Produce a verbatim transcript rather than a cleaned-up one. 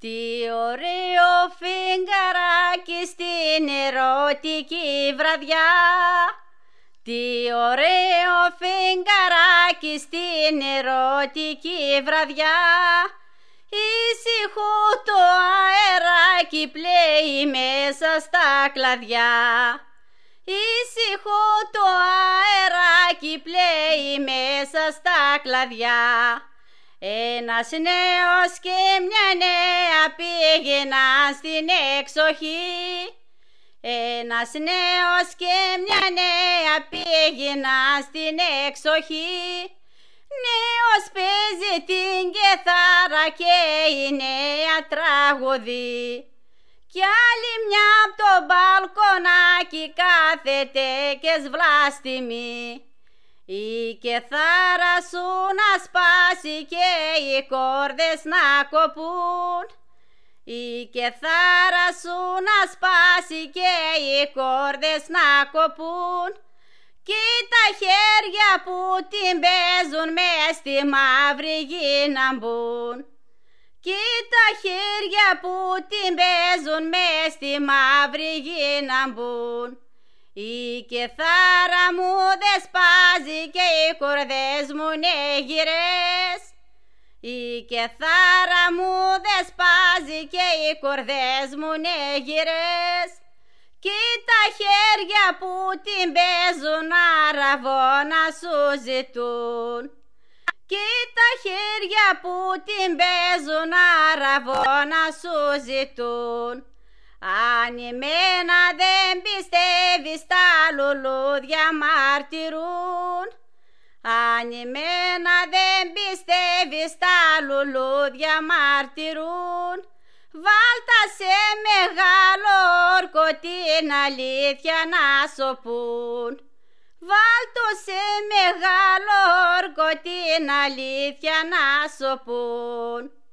Τι ωραίο φεγγαράκι στην ερωτική βραδιά. Τι ωραίο φεγγαράκι στην ερωτική βραδιά. Ήσυχο το αεράκι πλέει μέσα στα κλαδιά. Ήσυχο το αεράκι πλέει μέσα στα κλαδιά. Ένας νέος και μια νέα πήγαιναν στην εξοχή. Ένας νέος και μια νέα πήγαιναν στην εξοχή. Νέος παίζει την κιθάρα και η νέα τραγουδεί. Κι άλλη μια απ' το μπαλκονάκι κάθεται και σβλάστημη. Η κιθάρα σου να σπάσει και οι κόρδες να κοπούν. Η κιθάρα σου να σπάσει και οι κόρδες να κοπούν. Κι τα χέρια που την παίζουν μες στη μαύρη γη να μπουν. Κι τα χέρια που την παίζουν μες στη μαύρη γη να μπουν. Η κιθάρα μου δεν σπάζει και οι κορδές μου είναι γυρές. Η κιθάρα μου δεν σπάζει και οι κορδές μου είναι γυρές. Κι τα χέρια που την παίζουν αραβώνα σου ζητούν. Κι τα χέρια που την παίζουν αραβώνα σου ζητούν. Αν εμένα δεν πιστεύεις τα λουλούδια μαρτυρούν. Αν εμένα δεν πιστεύεις τα λουλούδια μαρτυρούν. Βάλτα σε μεγάλο όρκο την αλήθεια να σωπούν. Βάλτο σε μεγάλο όρκο την αλήθεια να σωπούν.